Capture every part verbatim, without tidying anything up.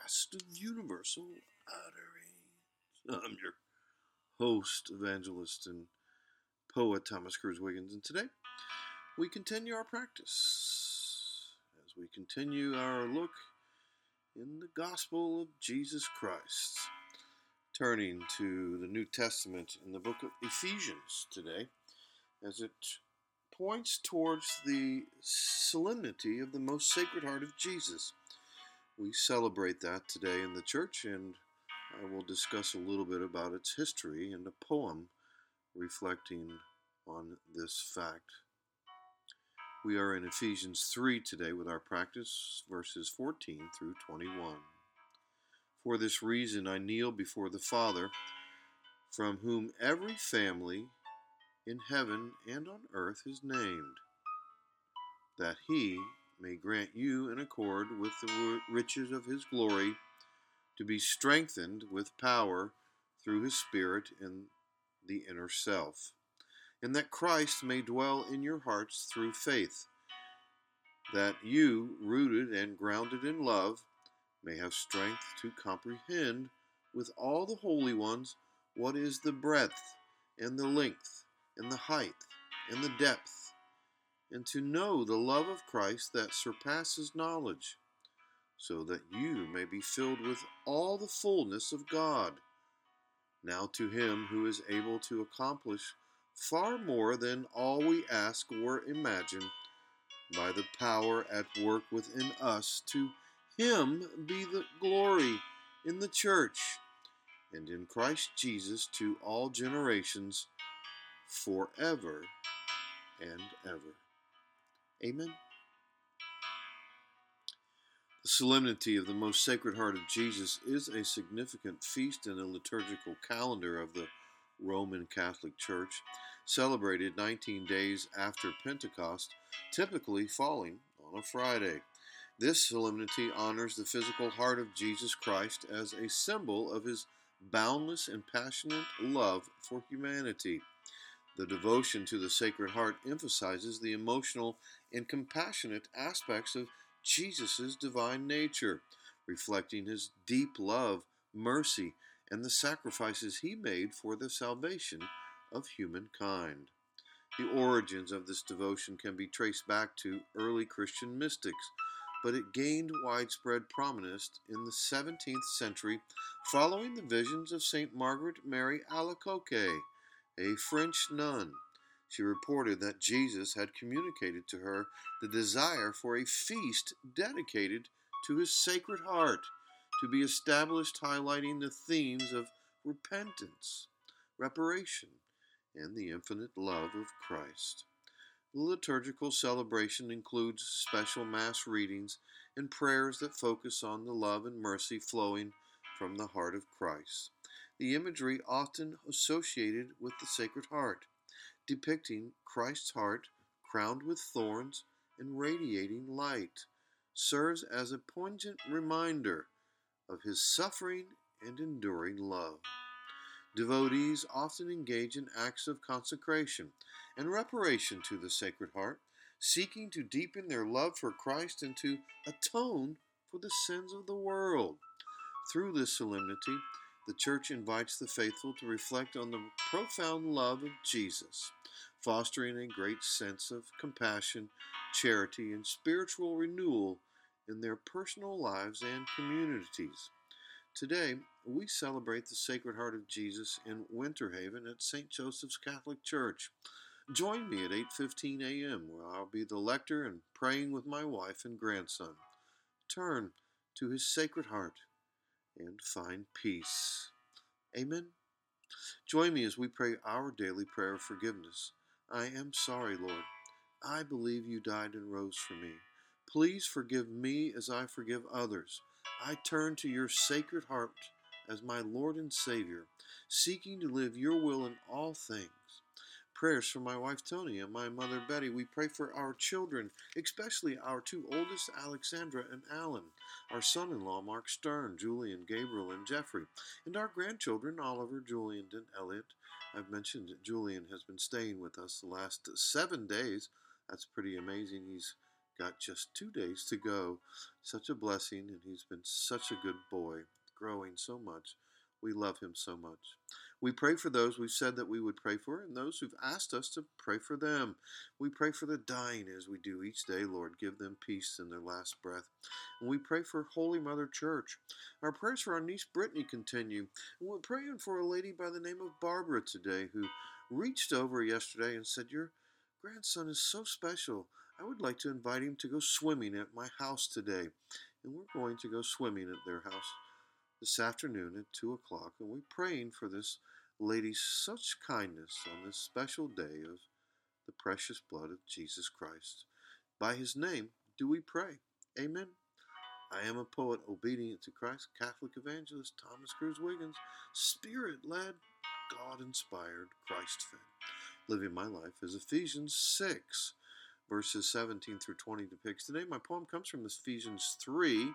podcast of Universal Utterance. I'm your host, evangelist, and poet Thomas Cruz Wiggins, and today we continue our practice as we continue our look in the gospel of Jesus Christ, turning to the New Testament in the book of Ephesians today, as it points towards the solemnity of the most sacred heart of Jesus. We celebrate that today in the church, and I will discuss a little bit about its history and a poem reflecting on this fact. We are in Ephesians three today with our practice, verses fourteen through twenty-one. For this reason I kneel before the Father, from whom every family in heaven and on earth is named, that he may grant you in accord with the riches of his glory to be strengthened with power through his Spirit in the inner self, and that Christ may dwell in your hearts through faith, that you, rooted and grounded in love, may have strength to comprehend with all the holy ones what is the breadth and the length and the height and the depth, and to know the love of Christ that surpasses knowledge, so that you may be filled with all the fullness of God. Now to him who is able to accomplish far more than all we ask or imagine, by the power at work within us, to him be the glory in the church and in Christ Jesus to all generations, forever and ever. Amen. The solemnity of the most sacred heart of Jesus is a significant feast in the liturgical calendar of the Roman Catholic Church, celebrated nineteen days after Pentecost, typically falling on a Friday. This solemnity honors the physical heart of Jesus Christ as a symbol of his boundless and passionate love for humanity. The devotion to the Sacred Heart emphasizes the emotional and compassionate aspects of Jesus' divine nature, reflecting his deep love, mercy, and the sacrifices he made for the salvation of humankind. The origins of this devotion can be traced back to early Christian mystics, but it gained widespread prominence in the seventeenth century following the visions of Saint Margaret Mary Alacoque, a French nun. She reported that Jesus had communicated to her the desire for a feast dedicated to his Sacred Heart, to be established highlighting the themes of repentance, reparation, and the infinite love of Christ. The liturgical celebration includes special Mass readings and prayers that focus on the love and mercy flowing from the heart of Christ. The imagery often associated with the Sacred Heart, depicting Christ's heart crowned with thorns and radiating light, serves as a poignant reminder of his suffering and enduring love. Devotees often engage in acts of consecration and reparation to the Sacred Heart, seeking to deepen their love for Christ and to atone for the sins of the world. Through this solemnity, the Church invites the faithful to reflect on the profound love of Jesus, fostering a great sense of compassion, charity, and spiritual renewal in their personal lives and communities. Today, we celebrate the Sacred Heart of Jesus in Winter Haven at Saint Joseph's Catholic Church. Join me at eight fifteen a.m., where I'll be the lector and praying with my wife and grandson. Turn to his Sacred Heart and find peace. Amen. Join me as we pray our daily prayer of forgiveness. I am sorry, Lord. I believe you died and rose for me. Please forgive me as I forgive others. I turn to your Sacred Heart as my Lord and Savior, seeking to live your will in all things. Prayers for my wife Tony and my mother Betty. We pray for our children, especially our two oldest, Alexandra and Alan, our son-in-law Mark Stern, Julian, Gabriel, and Jeffrey, and our grandchildren Oliver, Julian, and Elliot. I've mentioned that Julian has been staying with us the last seven days. That's pretty amazing. He's got just two days to go. Such a blessing, and he's been such a good boy, growing so much. We love him so much. We pray for those we've said that we would pray for, and those who've asked us to pray for them. We pray for the dying as we do each day, Lord. Give them peace in their last breath. And we pray for Holy Mother Church. Our prayers for our niece Brittany continue. And we're praying for a lady by the name of Barbara today who reached over yesterday and said, "Your grandson is so special. I would like to invite him to go swimming at my house today." And we're going to go swimming at their house this afternoon at two o'clock. And we're praying for this lady's such kindness on this special day of the precious blood of Jesus Christ. By his name do we pray. Amen. I am a poet obedient to Christ, Catholic evangelist Thomas Cruz Wiggins, Spirit-led, God-inspired, Christ-fed. Living my life as Ephesians six, verses seventeen through twenty depicts. Today my poem comes from Ephesians three.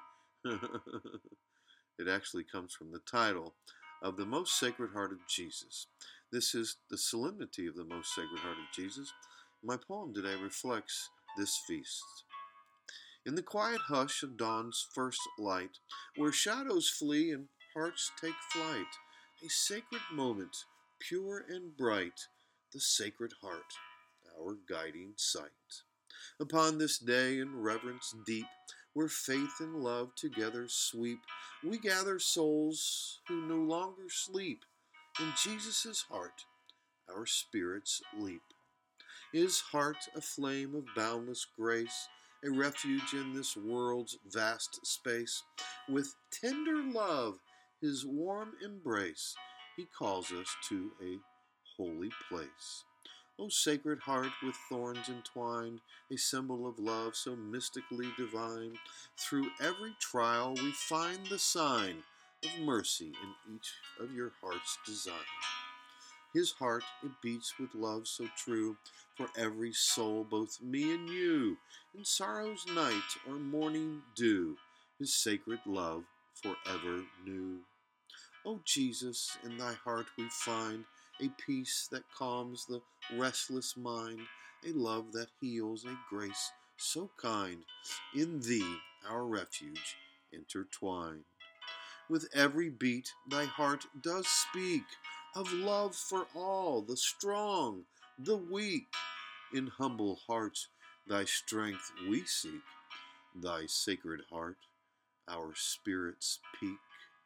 It actually comes from the title of the Most Sacred Heart of Jesus. This is the solemnity of the Most Sacred Heart of Jesus. My poem today reflects this feast. In the quiet hush of dawn's first light, where shadows flee and hearts take flight, a sacred moment, pure and bright, the Sacred Heart, our guiding sight. Upon this day in reverence deep, where faith and love together sweep, we gather souls who no longer sleep. In Jesus' heart, our spirits leap. His heart a flame of boundless grace, a refuge in this world's vast space. With tender love, his warm embrace, he calls us to a holy place. O Sacred Heart with thorns entwined, a symbol of love so mystically divine, through every trial we find the sign of mercy in each of your heart's design. His heart, it beats with love so true, for every soul, both me and you, in sorrow's night or morning dew, his sacred love forever new. O Jesus, in thy heart we find a peace that calms the restless mind, a love that heals, a grace so kind, in thee our refuge intertwined. With every beat thy heart does speak of love for all, the strong, the weak. In humble hearts thy strength we seek, thy Sacred Heart our spirits peak.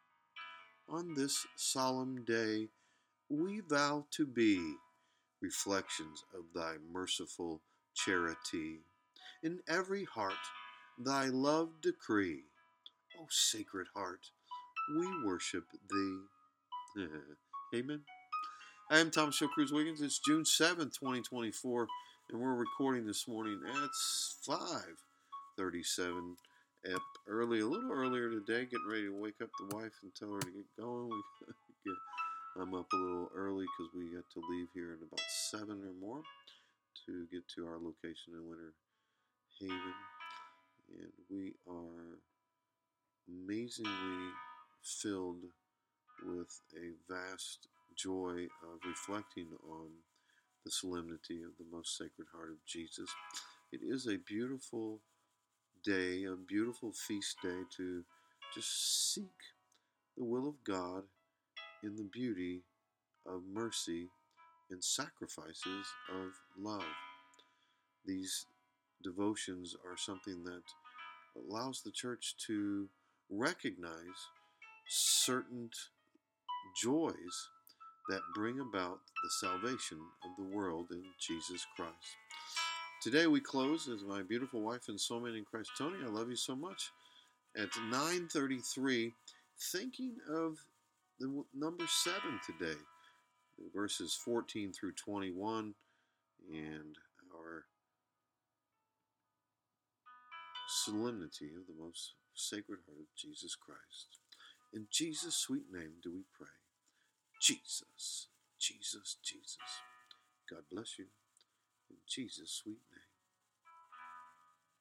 On this solemn day we vow to be reflections of thy merciful charity. In every heart thy love decree. O Sacred Heart, we worship thee. Amen. I am Thomas Show Cruz Wiggins. It's June seventh, twenty twenty-four, and we're recording this morning at five thirty-seven. Up early, a little earlier today, getting ready to wake up the wife and tell her to get going. We get, I'm up a little early because we got to leave here in about seven or more to get to our location in Winter Haven. And we are amazingly filled with a vast joy of reflecting on the solemnity of the Most Sacred Heart of Jesus. It is a beautiful day, a beautiful feast day to just seek the will of God in the beauty of mercy and sacrifices of love. These devotions are something that allows the church to recognize certain joys that bring about the salvation of the world in Jesus Christ. Today we close as my beautiful wife and soulmate in Christ, Tony, I love you so much, at nine thirty-three, thinking of the number seven today, verses fourteen through twenty-one, and our solemnity of the Most Sacred Heart of Jesus Christ. In Jesus' sweet name do we pray. Jesus, Jesus, Jesus. God bless you. In Jesus' sweet name.